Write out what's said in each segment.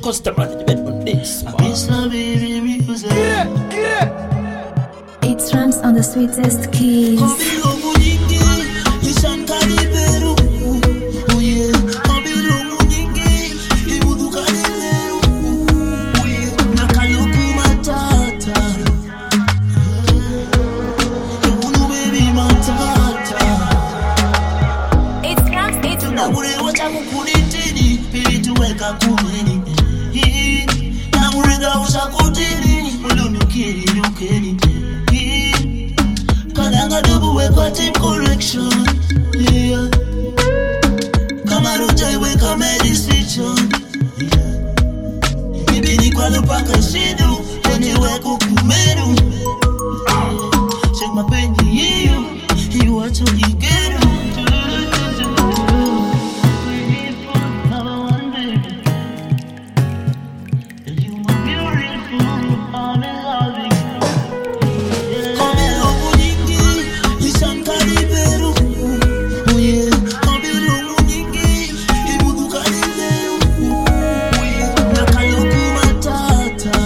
customers in the bedroom this. It's Rams on the sweetest keys. Correction, yeah. Come on, Jai, we come at this region, yeah. Maybe ni kwa lupaka shidu, kwenye weko kumeru. Check my penny, you want to get it. Number one, baby, and you are beautiful, I'm in love with you. Come in love with you, you sound caliberu. Oh yeah, come in love with you, you mudu caliberu. Oh yeah, nakaluku matata.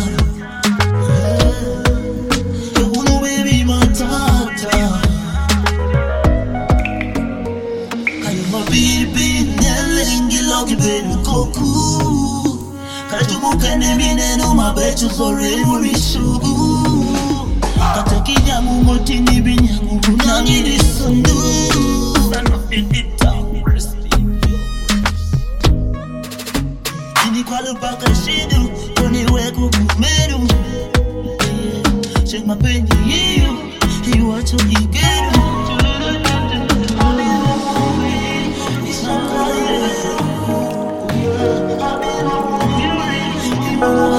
You unu baby matata. Kayo mabibi nelengi logi beru koku. Kajubuke nemine no mabechu sore murishugu. Katakinya mumoti ni binyangu nangi disundu. Stand up in the town, ini kwa lupaka shidu, kwenye weko kumeru. Check my penny, you want to get it. It's not clear.